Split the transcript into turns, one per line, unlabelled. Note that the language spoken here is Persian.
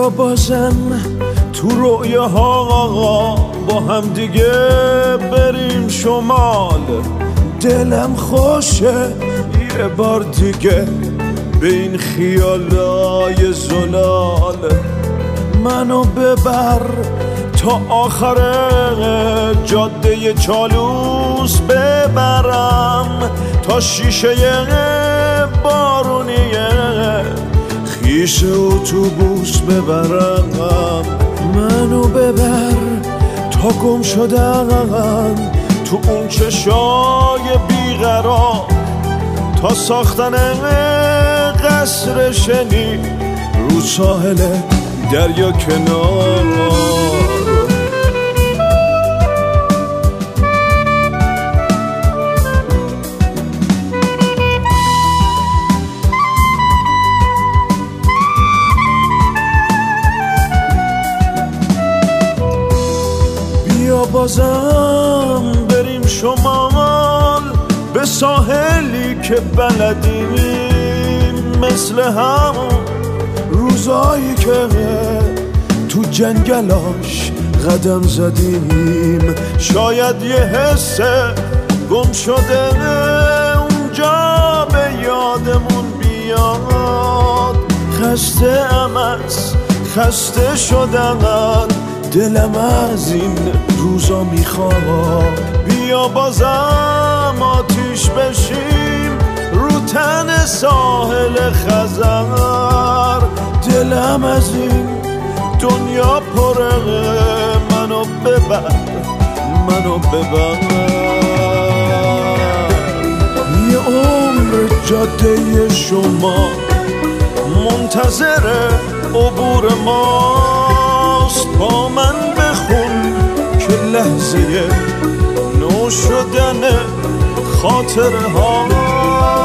بیا بازم تو رویاها با هم دیگه بریم شمال. دلم خوشه یه بار دیگه به این خیالای زلال. منو ببر تا آخر جاده چالوس، ببرم تا شیشه بارونیه خیش اتوبوس ببرم. منو ببر تا گم شدم تو اون چشای بیقرار، تا ساختن قصر شنی رو ساحل دریا کنار. بیا بازم بریم شمال، به ساحلی که بلدیم، مثل همون روزایی که تو جنگلاش قدم زدیم. شاید یه حس گم شده اونجا به یادمون بیاد. خسته ام از خسته شدن، دلم از این روزا میخواد. بیا بازم آتیش بشیم رو تن ساحل خزر. دلم از این دنیا پره، منو ببر منو ببر. یه عمر جاده شما منتظر عبور ماست. با من بخون که لحظه نو شدن خاطره ها